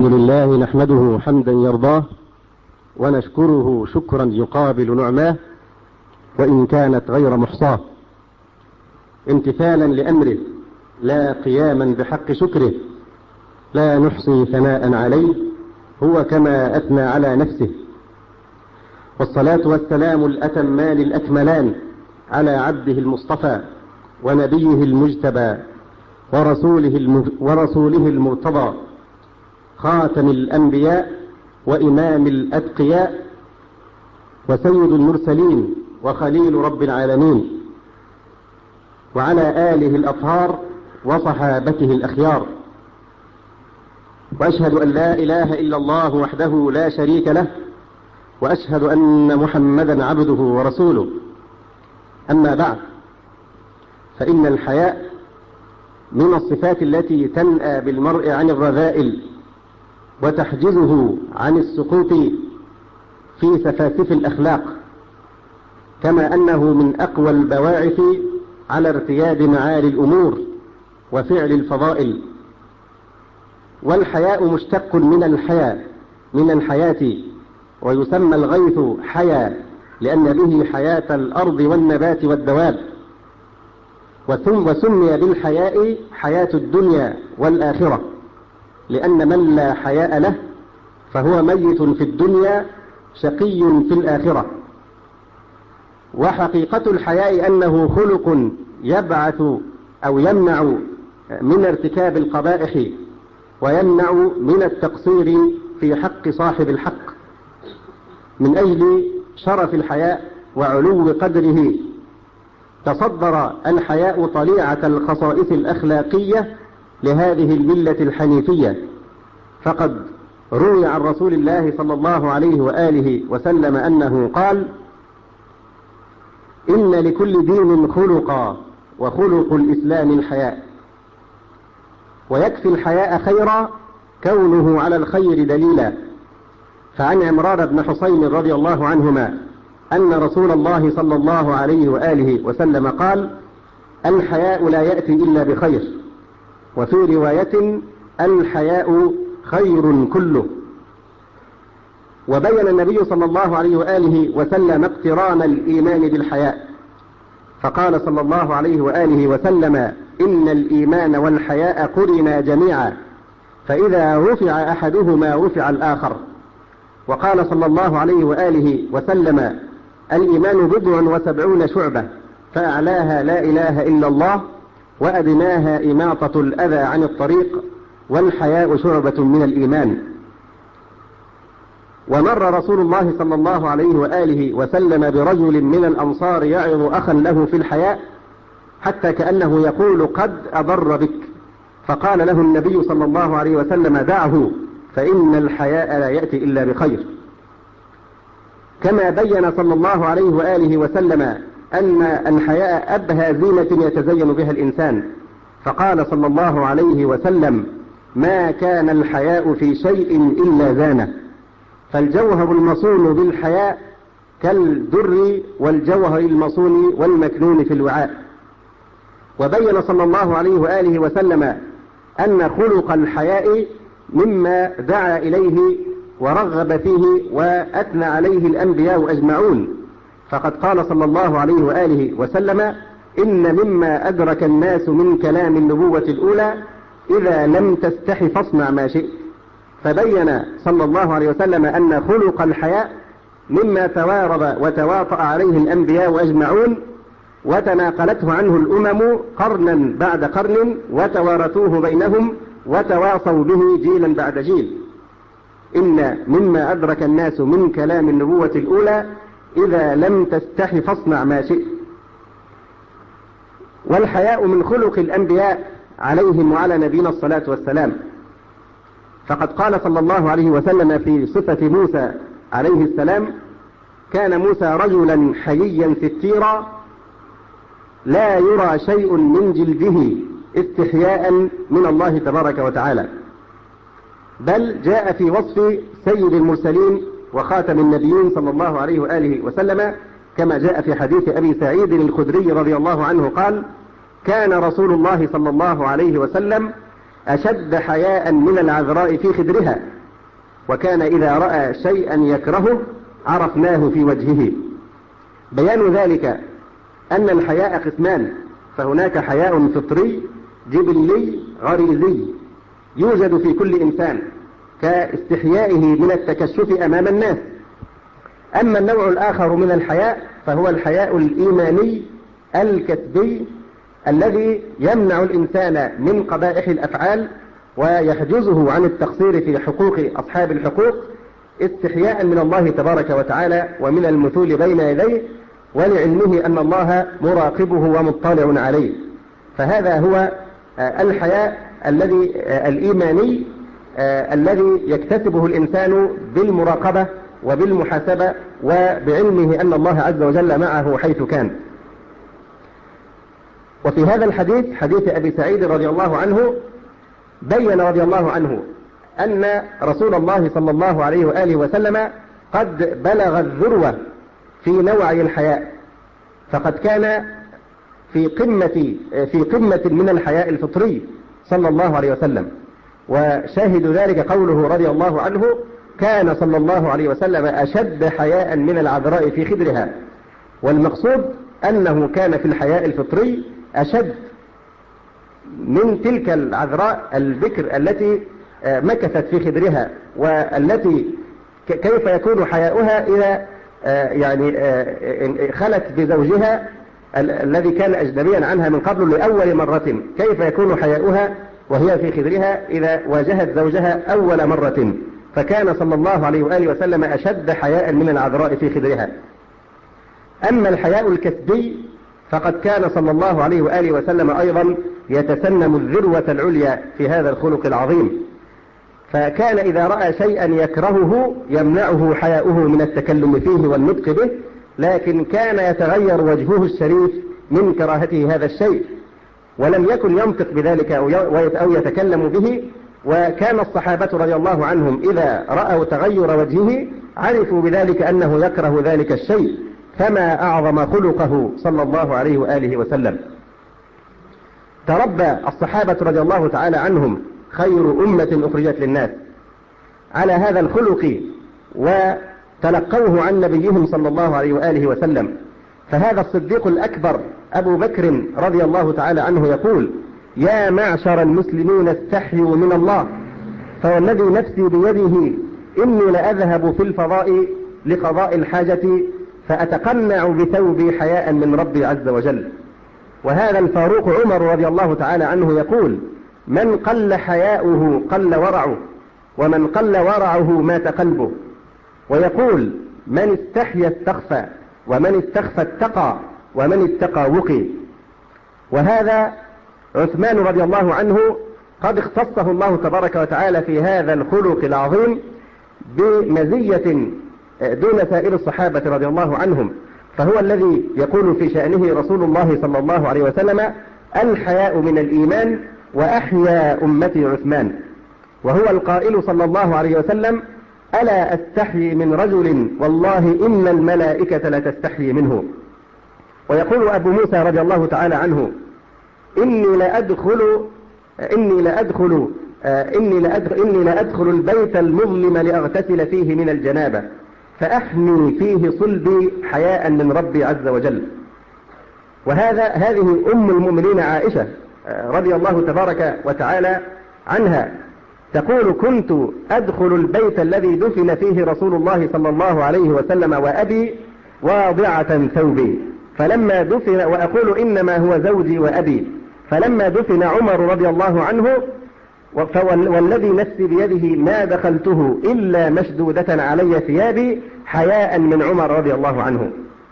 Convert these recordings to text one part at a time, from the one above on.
لله نحمده حمدا يرضاه ونشكره شكرا يقابل نعماه وإن كانت غير محصاه، امتثالا لأمره لا قياما بحق شكره، لا نحصي ثناء عليه هو كما أثنى على نفسه. والصلاة والسلام الأتمان الأكملان على عبده المصطفى ونبيه المجتبى ورسوله المرتضى، خاتم الأنبياء وإمام الأتقياء وسيد المرسلين وخليل رب العالمين، وعلى آله الأطهار وصحابته الأخيار. وأشهد أن لا إله إلا الله وحده لا شريك له، وأشهد أن محمدا عبده ورسوله. أما بعد، فإن الحياء من الصفات التي تنأى بالمرء عن الرذائل وتحجزه عن السقوط في سفاسف الأخلاق، كما أنه من أقوى البواعث على ارتياد معالي الأمور وفعل الفضائل. والحياء مشتق من الحياة، ويسمى الغيث حيا لأن به حياة الأرض والنبات والدواب، وسمي بالحياء حياة الدنيا والآخرة، لأن من لا حياء له فهو ميت في الدنيا شقي في الآخرة. وحقيقة الحياء أنه خلق يبعث أو يمنع من ارتكاب القبائح ويمنع من التقصير في حق صاحب الحق. من أجل شرف الحياء وعلو قدره تصدر الحياء طليعة الخصائص الأخلاقية لهذه الملة الحنيفية، فقد روي عن رسول الله صلى الله عليه وآله وسلم أنه قال: إن لكل دين خلقا وخلق الإسلام الحياء، ويكفي الحياء خيرا كونه على الخير دليلا. فعن عمران بن حسين رضي الله عنهما أن رسول الله صلى الله عليه وآله وسلم قال: الحياء لا يأتي إلا بخير. وفي رواية: الحياء خير كله. وبين النبي صلى الله عليه وآله وسلم اقتران الإيمان بالحياء، فقال صلى الله عليه وآله وسلم: إن الإيمان والحياء قرنا جميعا، فإذا رفع أحدهما رفع الآخر. وقال صلى الله عليه وآله وسلم: الإيمان 79 شعبة، فأعلاها لا إله إلا الله، وأدناها إماطة الأذى عن الطريق، والحياء شعبة من الإيمان. ومر رسول الله صلى الله عليه وآله وسلم برجل من الأنصار يعظ أخا له في الحياء، حتى كأنه يقول: قد أضر بك. فقال له النبي صلى الله عليه وسلم: دعه، فإن الحياء لا يأتي إلا بخير. كما بين صلى الله عليه وآله وسلم أن الحياء أبهى زينة يتزين بها الإنسان، فقال صلى الله عليه وسلم: ما كان الحياء في شيء إلا زانه، فالجوهر المصون بالحياء كالدر والجوهر المصون والمكنون في الوعاء. وبين صلى الله عليه وآله وسلم أن خلق الحياء مما دعا إليه ورغب فيه وأثنى عليه الأنبياء أجمعون، فقد قال صلى الله عليه وآله وسلم: إن مما أدرك الناس من كلام النبوة الأولى إذا لم تستح فاصنع ما شئت. فبين صلى الله عليه وسلم أن خلق الحياء مما توارد وتواطأ عليه الأنبياء أجمعون، وتناقلته عنه الأمم قرنا بعد قرن، وتوارثوه بينهم وتواصوا به جيلا بعد جيل. إن مما أدرك الناس من كلام النبوة الأولى إذا لم تستح فاصنع ما شئت. والحياء من خلق الأنبياء عليهم وعلى نبينا الصلاة والسلام، فقد قال صلى الله عليه وسلم في صفة موسى عليه السلام: كان موسى رجلا حييا ستيرا لا يرى شيء من جلده استحياء من الله تبارك وتعالى. بل جاء في وصف سيد المرسلين وخاتم النبيين صلى الله عليه وآله وسلم كما جاء في حديث أبي سعيد الخدري رضي الله عنه قال: كان رسول الله صلى الله عليه وسلم أشد حياء من العذراء في خدرها، وكان إذا رأى شيئا يكرهه عرفناه في وجهه. بيان ذلك أن الحياء قسمان، فهناك حياء فطري جبلي غريزي يوجد في كل إنسان كاستحيائه من التكشف أمام الناس. أما النوع الآخر من الحياء فهو الحياء الإيماني الكسبي الذي يمنع الإنسان من قبائح الأفعال ويحجزه عن التقصير في حقوق أصحاب الحقوق استحياء من الله تبارك وتعالى ومن المثول بين يديه، ولعلمه أن الله مراقبه ومطلع عليه. فهذا هو الحياء الذي الإيماني الذي يكتسبه الإنسان بالمراقبة وبالمحاسبة وبعلمه أن الله عز وجل معه حيث كان. وفي هذا الحديث، حديث أبي سعيد رضي الله عنه، بين رضي الله عنه أن رسول الله صلى الله عليه وآله وسلم قد بلغ الذروة في نوعي الحياء، فقد كان في قمة من الحياء الفطري صلى الله عليه وسلم. وشاهد ذلك قوله رضي الله عنه: كان صلى الله عليه وسلم أشد حياء من العذراء في خدرها. والمقصود أنه كان في الحياء الفطري أشد من تلك العذراء البكر التي مكثت في خدرها، والتي كيف يكون حياؤها إذا خلت بزوجها الذي كان أجنبيا عنها من قبل لأول مرة، كيف يكون حياؤها وهي في خدرها إذا واجهت زوجها أول مرة؟ فكان صلى الله عليه وآله وسلم أشد حياء من العذراء في خدرها. أما الحياء الكسبي فقد كان صلى الله عليه وآله وسلم أيضا يتسنم الذروة العليا في هذا الخلق العظيم، فكان إذا رأى شيئا يكرهه يمنعه حياؤه من التكلم فيه والنطق به، لكن كان يتغير وجهه الشريف من كراهته هذا الشيء، ولم يكن ينطق بذلك أو يتكلم به. وكان الصحابة رضي الله عنهم إذا رأوا تغير وجهه عرفوا بذلك أنه يكره ذلك الشيء، فما أعظم خلقه صلى الله عليه وآله وسلم. تربى الصحابة رضي الله تعالى عنهم خير أمة أخرجت للناس على هذا الخلق، وتلقوه عن نبيهم صلى الله عليه وآله وسلم. فهذا الصديق الأكبر أبو بكر رضي الله تعالى عنه يقول: يا معشر المسلمين استحيوا من الله، فوالذي نفسي بيده إني لأذهب في الفضاء لقضاء الحاجة فأتقنع بثوبي حياء من ربي عز وجل. وهذا الفاروق عمر رضي الله تعالى عنه يقول: من قل حياؤه قل ورعه، ومن قل ورعه مات قلبه. ويقول: من استحيا استخفى، ومن استخفى اتقى، ومن اتقى وقي. وهذا عثمان رضي الله عنه قد اختصه الله تبارك وتعالى في هذا الخلق العظيم بمزية دون سائر الصحابة رضي الله عنهم، فهو الذي يقول في شأنه رسول الله صلى الله عليه وسلم: الحياء من الإيمان وأحيا أمتي عثمان. وهو القائل صلى الله عليه وسلم: ألا أستحيي من رجل والله إن الملائكة لتستحيي منه. ويقول أبو موسى رضي الله تعالى عنه: إني لأدخل البيت المظلم لأغتسل فيه من الجنابة فأحمي فيه صلبي حياء من ربي عز وجل. هذه أم المؤمنين عائشة رضي الله تبارك وتعالى عنها تقول: كنت أدخل البيت الذي دفن فيه رسول الله صلى الله عليه وسلم وأبي واضعة ثوبي، فلما دفن، وأقول إنما هو زوجي وأبي، فلما دفن عمر رضي الله عنه والذي نفسي بيده ما دخلته إلا مشدودة علي ثيابي حياء من عمر رضي الله عنه.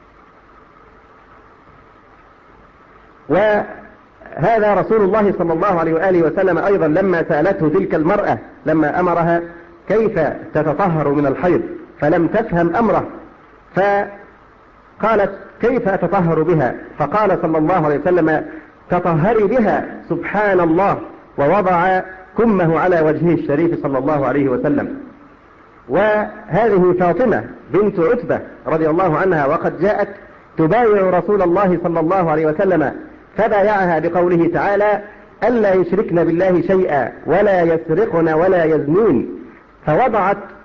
وهذا رسول الله صلى الله عليه وآله وسلم أيضا لما سألته تلك المرأة لما أمرها كيف تتطهر من الحيض فلم تفهم أمره، فقالت: كيف أتطهر بها؟ فقال صلى الله عليه وسلم: تطهري بها سبحان الله، ووضع كمه على وجهه الشريف صلى الله عليه وسلم. وهذه فاطمة بنت عتبة رضي الله عنها، وقد جاءت تبايع رسول الله صلى الله عليه وسلم فبايعها بقوله تعالى: ألا يشركن بالله شيئا ولا يسرقن ولا يزنون، فوضعت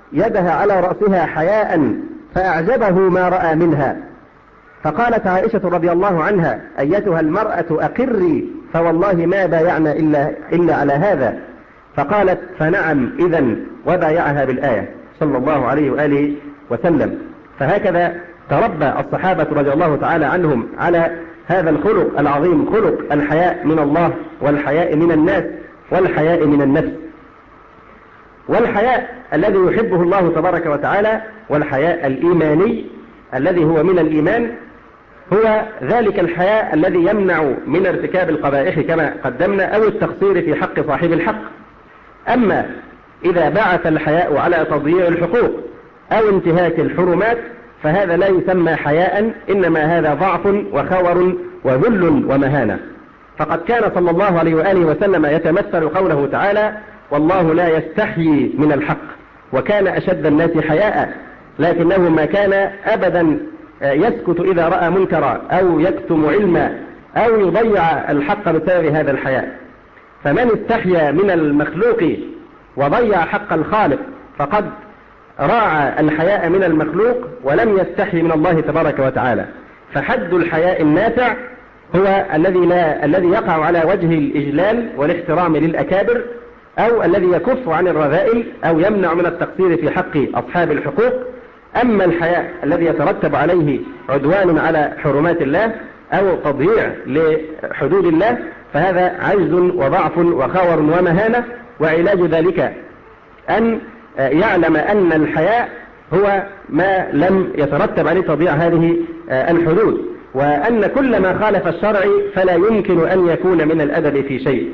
يدها على رأسها حياء فأعجبه ما رأى منها. فقالت عائشة رضي الله عنها: أيتها المرأة أقري، فوالله ما بايعنا إلا على هذا. فقالت: فنعم إذن، وبايعها بالآية صلى الله عليه وآله وسلم. فهكذا تربى الصحابة رضي الله تعالى عنهم على هذا الخلق العظيم، خلق الحياء من الله، والحياء من الناس، والحياء من النفس. والحياء الذي يحبه الله تبارك وتعالى، والحياء الإيماني الذي هو من الإيمان، هو ذلك الحياء الذي يمنع من ارتكاب القبائح كما قدمنا، أو التقصير في حق صاحب الحق. أما إذا بعث الحياء على تضييع الحقوق أو انتهاك الحرمات فهذا لا يسمى حياء، إنما هذا ضعف وخور وذل ومهانة. فقد كان صلى الله عليه وآله وسلم يتمثل قوله تعالى: والله لا يستحيي من الحق، وكان أشد الناس حياء، لكنه ما كان أبدا يسكت إذا رأى منكرا أو يكتم علما أو يضيع الحق بسبب هذا الحياء. فمن استحيا من المخلوق وضيع حق الخالق فقد راعى الحياء من المخلوق ولم يستحي من الله تبارك وتعالى. فحد الحياء النافع هو الذي يقع على وجه الإجلال والاحترام للأكابر، أو الذي يكف عن الرذائل أو يمنع من التقصير في حق أصحاب الحقوق. أما الحياء الذي يترتب عليه عدوان على حرمات الله أو تضييع لحدود الله فهذا عجز وضعف وخور ومهانة. وعلاج ذلك أن يعلم أن الحياء هو ما لم يترتب عليه تضييع هذه الحدود، وأن كل ما خالف الشرع فلا يمكن أن يكون من الأدب في شيء،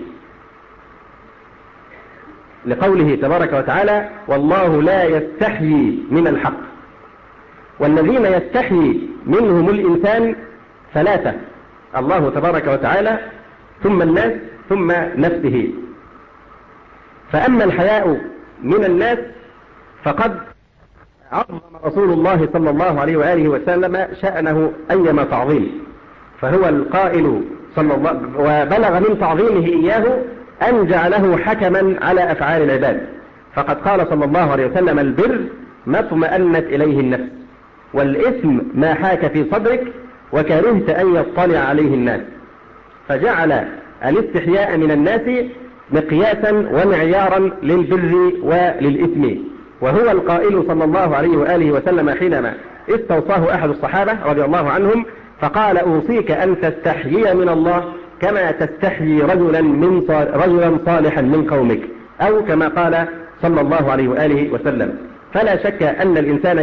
لقوله تبارك وتعالى: والله لا يستحيي من الحق. والذين يستحيي منهم الإنسان ثلاثة: الله تبارك وتعالى، ثم الناس، ثم نفسه. فأما الحياء من الناس فقد عظم رسول الله صلى الله عليه وآله وسلم شأنه أيما تعظيم، فهو القائل صلى الله وبلغ من تعظيمه إياه أن جعله حكما على أفعال العباد. فقد قال صلى الله عليه وسلم: البر ما اطمأنت إليه النفس، والإثم ما حاك في صدرك، وكرهت أن يطلع عليه الناس. فجعل الاستحياء من الناس مقياسا ومعيارا للبر وللإثم. وهو القائل صلى الله عليه وآله وسلم حينما استوصاه أحد الصحابة رضي الله عنهم فقال: أوصيك أن تستحيي من الله كما تستحيي رجلا صالحا من قومك، أو كما قال صلى الله عليه وآله وسلم. فلا شك أن الإنسان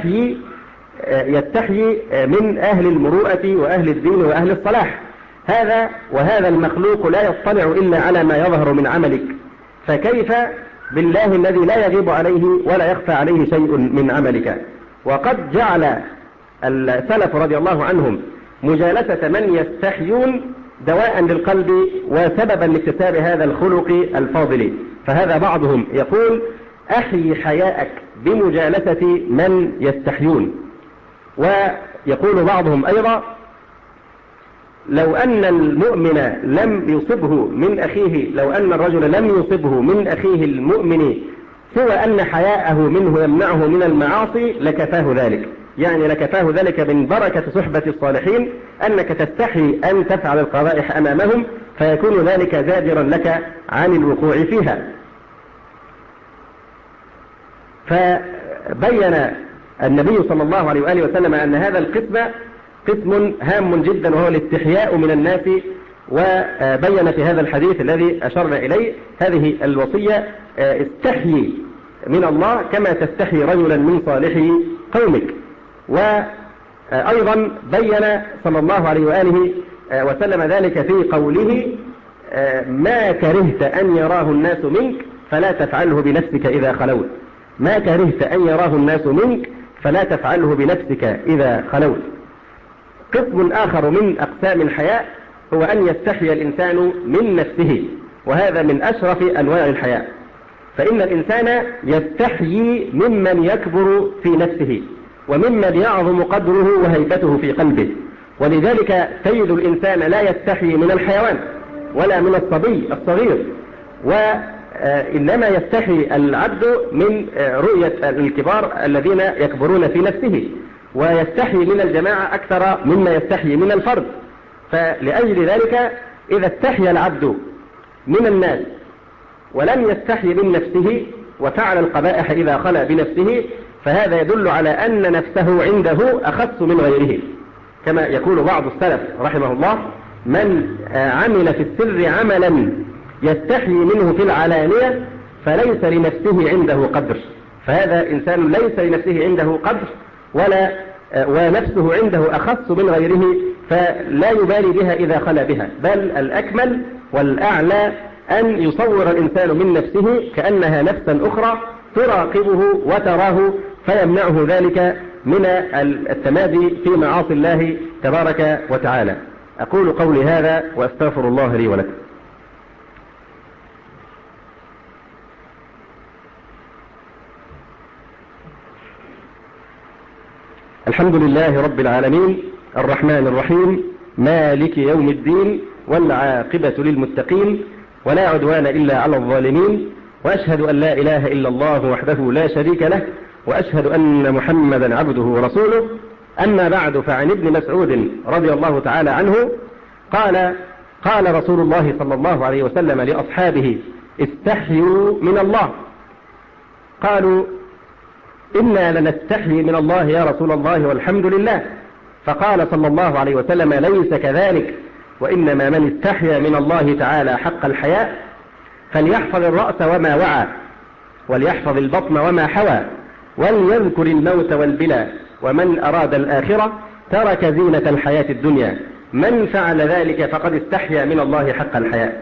يستحيي من أهل المروءة وأهل الدين وأهل الصلاح. وهذا المخلوق لا يطلع إلا على ما يظهر من عملك، فكيف بالله الذي لا يغيب عليه ولا يخفى عليه شيء من عملك. وقد جعل السلف رضي الله عنهم مجالسة من يستحيون دواء للقلب وسببا لاكتساب هذا الخلق الفاضل. فهذا بعضهم يقول: أحيي حياءك بمجالسة من يستحيون. ويقول بعضهم أيضا: لو أن المؤمن لم يصبه من أخيه، لو أن الرجل لم يصبه من أخيه المؤمن سوى أن حياءه منه يمنعه من المعاصي لكفاه ذلك. يعني لكفاه ذلك من بركة صحبة الصالحين أنك تستحي أن تفعل القبائح أمامهم، فيكون ذلك زاجرا لك عن الوقوع فيها. فبين النبي صلى الله عليه وآله وسلم أن هذا القسم قسم هام جدا، وهو الاستحياء من الناس. وبين في هذا الحديث الذي أشرنا إليه هذه الوصية: استحيي من الله كما تستحي رجلا من صالح قومك. وأيضا بين صلى الله عليه وآله وسلم ذلك في قوله: ما كرهت أن يراه الناس منك فلا تفعله بنفسك إذا خلوت. ما كرهت أن يراه الناس منك فلا تفعله بنفسك إذا خلوت. قسم آخر من أقسام الحياء هو أن يستحي الإنسان من نفسه، وهذا من أشرف أنواع الحياء. فإن الإنسان يستحيي ممن يكبر في نفسه، وممن يعظم قدره وهيبته في قلبه. ولذلك تجد الإنسان لا يستحيي من الحيوان ولا من الصبي الصغير. إنما يستحي العبد من رؤية الكبار الذين يكبرون في نفسه، ويستحي من الجماعة أكثر مما يستحي من الفرد. فلأجل ذلك إذا استحي العبد من الناس ولم يستحي من نفسه وفعل القبائح إذا خلى بنفسه، فهذا يدل على أن نفسه عنده أخص من غيره، كما يقول بعض السلف رحمه الله: من عمل في السر عملا يستحي منه في العلانية فليس لنفسه عنده قدر. فهذا إنسان ليس لنفسه عنده قدر ونفسه عنده أخص من غيره، فلا يبالي بها إذا خلى بها، بل الأكمل والأعلى أن يصور الإنسان من نفسه كأنها نفسا أخرى تراقبه وتراه، فيمنعه ذلك من التمادي في معاصي الله تبارك وتعالى. أقول قولي هذا وأستغفر الله لي ولكم. الحمد لله رب العالمين، الرحمن الرحيم، مالك يوم الدين، والعاقبة للمتقين، ولا عدوان إلا على الظالمين، وأشهد أن لا إله إلا الله وحده لا شريك له، وأشهد أن محمدا عبده ورسوله. أما بعد، فعن ابن مسعود رضي الله تعالى عنه قال رسول الله صلى الله عليه وسلم لأصحابه: استحيوا من الله. قالوا: إنا لنستحيي من الله يا رسول الله والحمد لله. فقال صلى الله عليه وسلم: ليس كذلك، وإنما من استحيا من الله تعالى حق الحياء فليحفظ الرأس وما وعى، وليحفظ البطن وما حوى، وليذكر الموت والبلى، ومن أراد الآخرة ترك زينة الحياة الدنيا، من فعل ذلك فقد استحيا من الله حق الحياء.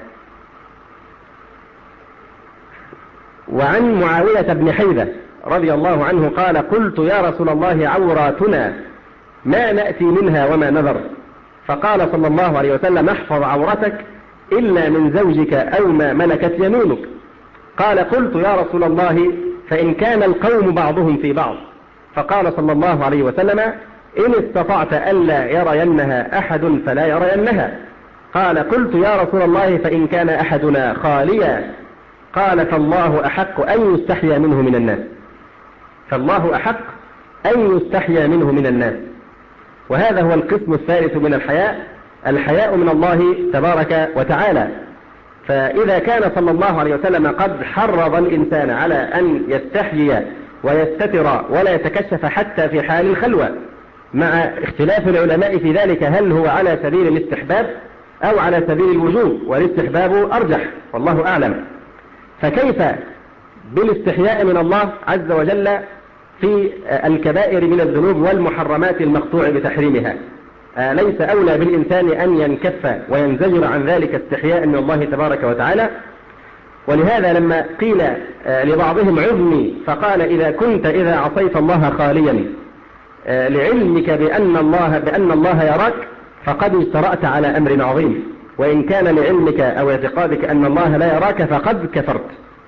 وعن معاوية بن حيدة رضي الله عنه قال: قلت يا رسول الله عوراتنا ما نأتي منها وما نذر؟ فقال صلى الله عليه وسلم: احفظ عورتك إلا من زوجك أو ما ملكت يمينك. قال: قلت يا رسول الله فإن كان القوم بعضهم في بعض؟ فقال صلى الله عليه وسلم: إن استطعت ألا يرينها أحد فلا يرينها. قال: قلت يا رسول الله فإن كان أحدنا خاليا؟ قال: فالله أحق أن يستحيا منه من الناس. فالله أحق أن يستحيا منه من الناس. وهذا هو القسم الثالث من الحياء من الله تبارك وتعالى. فإذا كان صلى الله عليه وسلم قد حرض الإنسان على أن يستحيي ويستتر ولا يتكشف حتى في حال الخلوة، مع اختلاف العلماء في ذلك، هل هو على سبيل الاستحباب أو على سبيل الوجوب، والاستحباب أرجح والله أعلم. فكيف بالاستحياء من الله عز وجل في الكبائر من الذنوب والمحرمات المقطوع بتحريمها؟ ليس أولى بالإنسان أن ينكف وينزجر عن ذلك استحياء من الله تبارك وتعالى؟ ولهذا لما قيل لبعضهم عظني، فقال: إذا كنت إذا عصيت الله خاليا لعلمك بأن الله يراك فقد اجترأت على أمر عظيم، وإن كان لعلمك أو اعتقادك أن الله لا يراك فقد كفرت.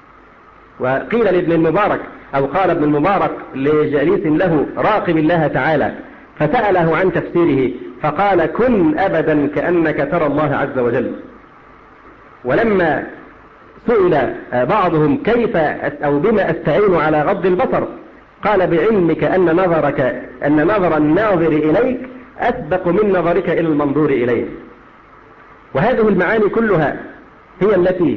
وقيل لابن المبارك أو قال ابن المبارك لجليس له: راقب الله تعالى، فسأله عن تفسيره فقال: كن أبدا كأنك ترى الله عز وجل. ولما سئل بعضهم كيف أو بما أستعين على غض البصر، قال: بعلمك أن نظر الناظر إليك أسبق من نظرك إلى المنظور إليه. وهذه المعاني كلها هي التي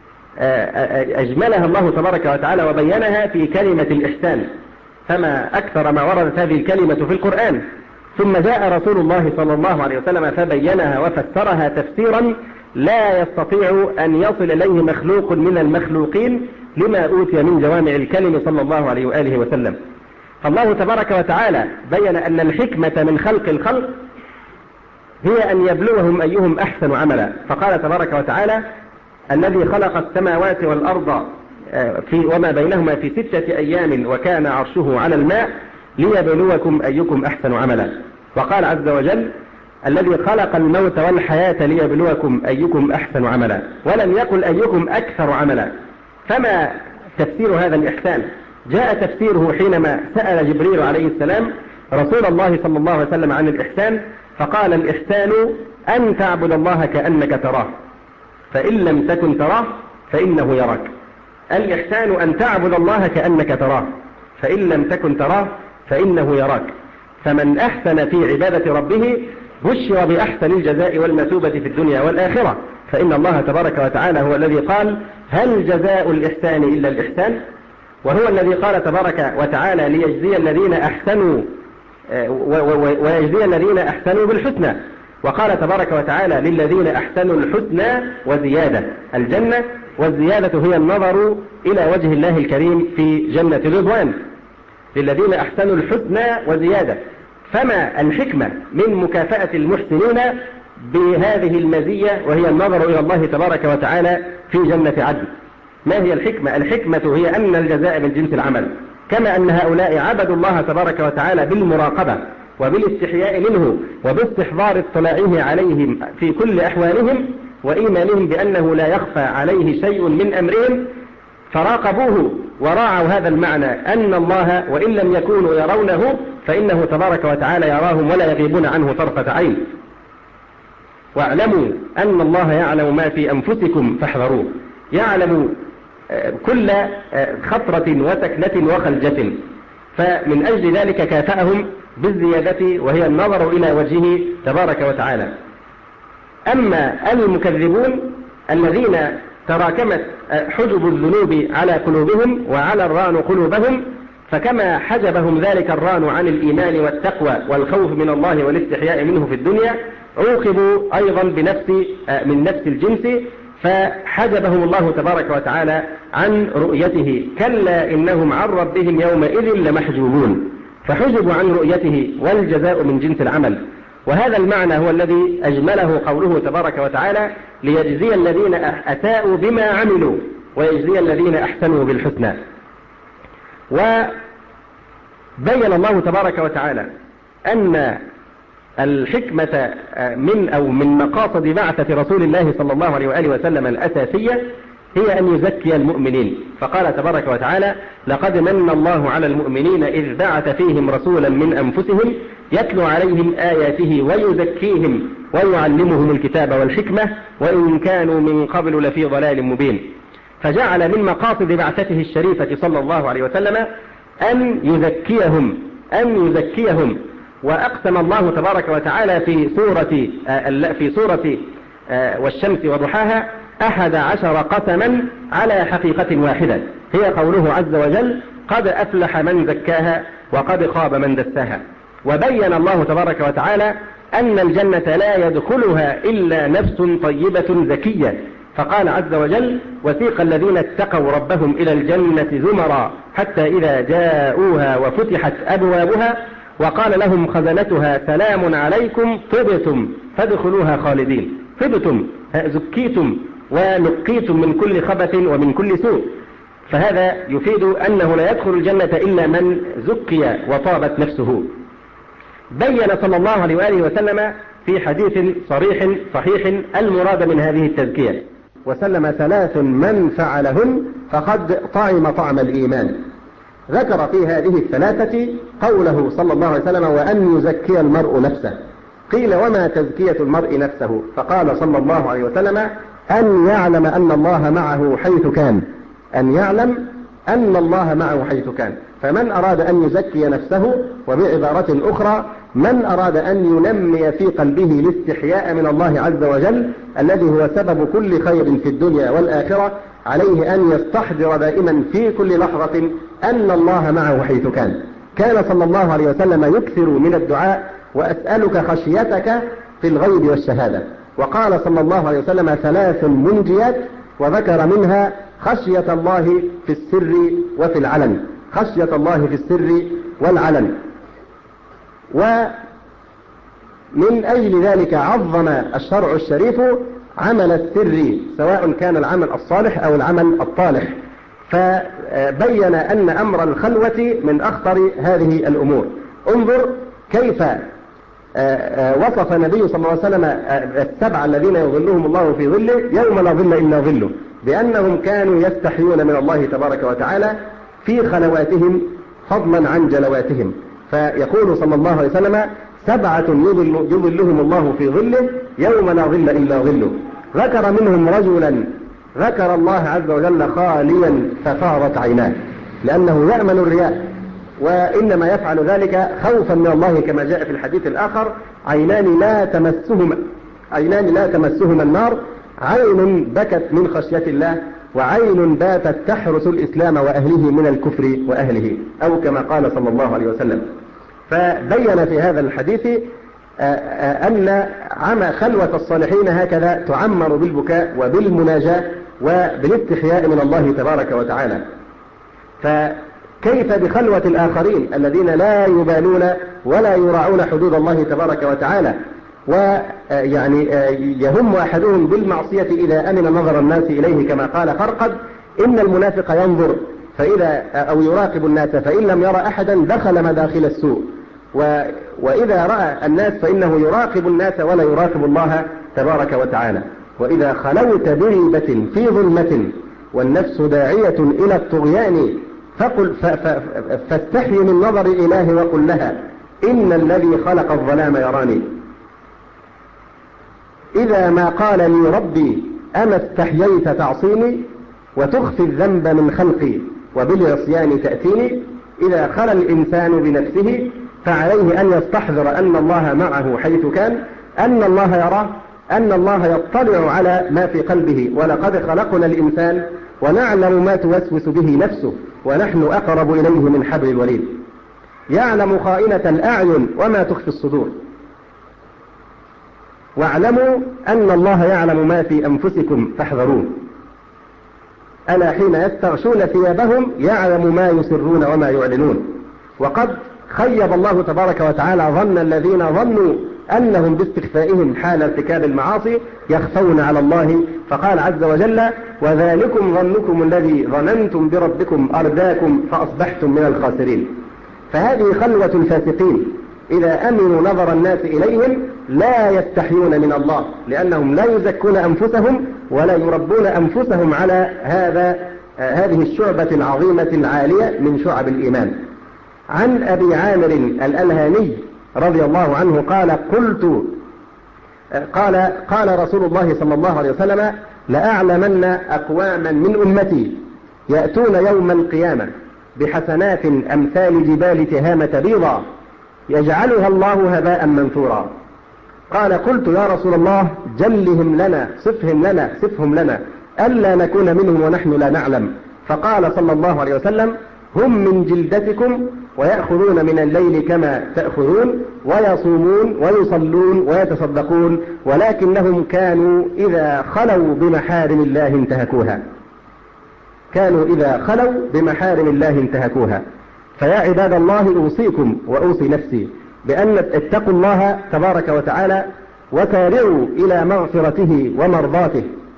أجملها الله تبارك وتعالى وبينها في كلمة الإحسان، فما أكثر ما وردت هذه الكلمة في القرآن. ثم جاء رسول الله صلى الله عليه وسلم فبينها وفسرها تفسيرا لا يستطيع أن يصل إليه مخلوق من المخلوقين لما أوتي من جوامع الكلم صلى الله عليه وآله وسلم. فالله تبارك وتعالى بين أن الحكمة من خلق الخلق هي أن يبلوهم أيهم أحسن عملا. فقال تبارك وتعالى: الذي خلق السماوات والأرض وما بينهما في 6 أيام وكان عرشه على الماء ليبلوكم أيكم أحسن عملا. وقال عز وجل: الذي خلق الموت والحياة ليبلوكم أيكم أحسن عملا، ولم يقل أيكم أكثر عملا. فما تفسير هذا الإحسان؟ جاء تفسيره حينما سأل جبريل عليه السلام رسول الله صلى الله عليه وسلم عن الإحسان، فقال: الإحسان أن تعبد الله كأنك تراه، فإن لم تكن تراه فإنه يراك. الإحسان أن تعبد الله كأنك تراه، فإن لم تكن تراه فإنه يراك. فمن أحسن في عبادة ربه بشر بأحسن الجزاء والمثوبة في الدنيا والآخرة، فإن الله تبارك وتعالى هو الذي قال: هل جزاء الإحسان إلا الإحسان؟ وهو الذي قال تبارك وتعالى: ليجزي الذين أحسنوا ويجزي الذين أحسنوا بالحسنى. وقال تبارك وتعالى: للذين أحسنوا الحسنى وزيادة، الجنة، والزيادة هي النظر إلى وجه الله الكريم في جنة الرضوان. للذين أحسنوا الحسنى وزيادة. فما الحكمة من مكافأة المحسنين بهذه المزية وهي النظر إلى الله تبارك وتعالى في جنة عدن؟ ما هي الحكمة؟ الحكمة هي أن الجزاء من جنس العمل، كما أن هؤلاء عبدوا الله تبارك وتعالى بالمراقبة وبالاستحياء منه وباستحضار اطلاعه عليهم في كل أحوالهم وإيمانهم بأنه لا يخفى عليه شيء من أمرهم، فراقبوه وراعوا هذا المعنى أن الله وإن لم يكونوا يرونه فإنه تبارك وتعالى يراهم ولا يغيبون عنه طرفة عين. واعلموا أن الله يعلم ما في أنفسكم فاحذروه، يعلم كل خطرة وسكنة وخلجة، فمن أجل ذلك كافأهم بالزيادة وهي النظر إلى وجهه تبارك وتعالى. أما المكذبون الذين تراكمت حجب الذنوب على قلوبهم وعلى الران قلوبهم، فكما حجبهم ذلك الران عن الإيمان والتقوى والخوف من الله والاستحياء منه في الدنيا، عوقبوا أيضا من نفس الجنس، فحجبهم الله تبارك وتعالى عن رؤيته. كلا إنهم عن ربهم يومئذ لمحجوبون، فحجبوا عن رؤيته، والجزاء من جنس العمل. وهذا المعنى هو الذي أجمله قوله تبارك وتعالى: ليجزي الذين أساءوا بما عملوا ويجزي الذين أحسنوا بالحسنى. وبين الله تبارك وتعالى أن الحكمة من مقاصد بعثة رسول الله صلى الله عليه وآله وسلم الأساسية هي أن يزكي المؤمنين، فقال تبارك وتعالى: لقد من الله على المؤمنين إذ بعث فيهم رسولا من أنفسهم يتلو عليهم آياته ويزكيهم ويعلمهم الكتاب والحكمة وإن كانوا من قبل لفي ضلال مبين. فجعل من مقاصد بعثته الشريفة صلى الله عليه وسلم أن يزكيهم. وأقسم الله تبارك وتعالى في سورة والشمس وضحاها 11 قسما على حقيقة واحدة، هي قوله عز وجل: قد أفلح من زكاها وقد خاب من دساها. وبين الله تبارك وتعالى أن الجنة لا يدخلها إلا نفس طيبة زكية، فقال عز وجل: وسيق الذين اتقوا ربهم إلى الجنة زمرا حتى إذا جاءوها وفتحت أبوابها وقال لهم خزنتها سلام عليكم طبتم فادخلوها خالدين. طبتم، زكيتم ونقيتم من كل خبث ومن كل سوء. فهذا يفيد أنه لا يدخل الجنة إلا من زكي وطابت نفسه. بين صلى الله عليه وآله وسلم في حديث صحيح المراد من هذه التزكية وسلم: 3 من فعلهن فقد طعم الإيمان. ذكر في هذه الثلاثة قوله صلى الله عليه وسلم: وأن يزكي المرء نفسه. قيل: وما تزكية المرء نفسه؟ فقال صلى الله عليه وسلم: أن يعلم أن الله معه حيث كان. أن يعلم أن الله معه حيث كان. فمن أراد أن يزكي نفسه، وبعبارة أخرى من أراد أن ينمي في قلبه الاستحياء من الله عز وجل الذي هو سبب كل خير في الدنيا والآخرة، عليه أن يستحضر دائما في كل لحظة أن الله معه حيث كان. كان صلى الله عليه وسلم يكثر من الدعاء: وأسألك خشيتك في الغيب والشهادة. وقال صلى الله عليه وسلم: 3 منجيات، وذكر منها خشية الله في السر وفي العلن. خشية الله في السر والعلن. ومن أجل ذلك عظم الشرع الشريف عمل السر، سواء كان العمل الصالح أو العمل الطالح، فبين أن أمر الخلوة من أخطر هذه الأمور. انظر كيف وصف النبي صلى الله عليه وسلم 7 الذين يظلهم الله في ظله يوم لا ظل إلا ظله، بأنهم كانوا يستحيون من الله تبارك وتعالى في خلواتهم فضلا عن جلواتهم. فيقول صلى الله عليه وسلم: 7 يظلهم الله في ظله يوم لا ظل إلا ظله. ذكر منهم رجلا ذكر الله عز وجل خاليا ففاضت عيناه، لأنه يأمن الرياء، وإنما يفعل ذلك خوفا من الله كما جاء في الحديث الآخر: عينان لا تمسهما النار، عين بكت من خشية الله، وعين باتت تحرس الإسلام وأهله من الكفر وأهله، أو كما قال صلى الله عليه وسلم. فبين في هذا الحديث أن خلوة الصالحين هكذا تعمر بالبكاء وبالمناجاة وبالاستحياء من الله تبارك وتعالى. فكيف بخلوة الآخرين الذين لا يبالون ولا يراعون حدود الله تبارك وتعالى، ويعني يهم أحدهم بالمعصية إذا أمن نظر الناس إليه، كما قال خرقد: إن المنافق ينظر أو يراقب الناس فإن لم يرى أحدا دخل مداخل السوء، وإذا رأى الناس فإنه يراقب الناس ولا يراقب الله تبارك وتعالى. وإذا خلوت بريبة في ظلمة والنفس داعية إلى الطغيان فاستحي من نظر إله وقل لها: إن الذي خلق الظلام يراني. إذا ما قال لي ربي: أما استحييت تعصيني وتخفي الذنب من خلقي وبالعصيان تأتيني. إذا خلى الإنسان بنفسه فعليه أن يستحضر أن الله معه حيث كان، أن الله يراه، أن الله يطلع على ما في قلبه: ولقد خلقنا الإنسان ونعلم ما توسوس به نفسه ونحن أقرب إليه من حبل الوريد. يعلم خائنة الأعين وما تخفي الصدور. واعلموا أن الله يعلم ما في أنفسكم فاحذروه. ألا حين يستغشون ثيابهم يعلم ما يسرون وما يعلنون. وقد خيب الله تبارك وتعالى ظن الذين ظنوا أنهم باستخفائهم حال ارتكاب المعاصي يخفون على الله، فقال عز وجل: وذلكم ظنكم الذي ظننتم بربكم أرداكم فأصبحتم من الخاسرين. فهذه خلوة الفاسقين، إذا أمنوا نظر الناس إليهم لا يستحيون من الله، لأنهم لا يزكون أنفسهم ولا يربون أنفسهم على هذه الشعبة العظيمة العالية من شعب الإيمان. عن أبي عامر الألهاني رضي الله عنه قال رسول الله صلى الله عليه وسلم: لأعلمن أقواما من أمتي يأتون يوم القيامة بحسنات أمثال جبال تهامة بيضا يجعلها الله هباء منثورا. قال: قلت يا رسول الله جلهم لنا، صفهم لنا ألا نكون منهم ونحن لا نعلم. فقال صلى الله عليه وسلم: هم من جلدتكم ويأخذون من الليل كما تأخذون ويصومون ويصلون ويتصدقون، ولكنهم كانوا إذا خلوا بمحارم الله انتهكوها. فيا عباد الله، أوصيكم وأوصي نفسي بأن اتقوا الله تبارك وتعالى وسارعوا إلى مغفرته ومرضاته،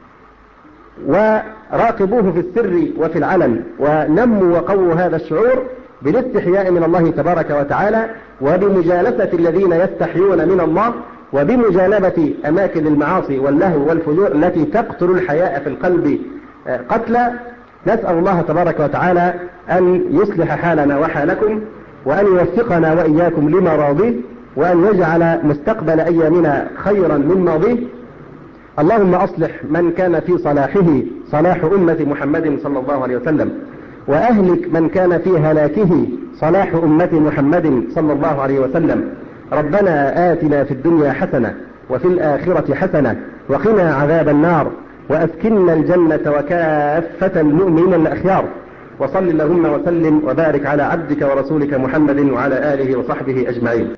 وراقبوه في السر وفي العلن، ونموا وقووا هذا الشعور بالاستحياء من الله تبارك وتعالى، وبمجالسة الذين يستحيون من الله، وبمجانبة أماكن المعاصي واللهو والفجور التي تقتل الحياء في القلب قتلا. نسأل الله تبارك وتعالى أن يصلح حالنا وحالكم، وأن يوفقنا وإياكم لما راضيه، وأن يجعل مستقبل أيامنا خيرا من ماضيه. اللهم أصلح من كان في صلاحه صلاح أمة محمد صلى الله عليه وسلم، وأهلك من كان في هلاكه صلاح أمة محمد صلى الله عليه وسلم. ربنا آتنا في الدنيا حسنة وفي الآخرة حسنة وقنا عذاب النار، وأسكننا الجنة وكافة المؤمنين الأخيار. وصل اللهم وسلم وبارك على عبدك ورسولك محمد وعلى آله وصحبه أجمعين.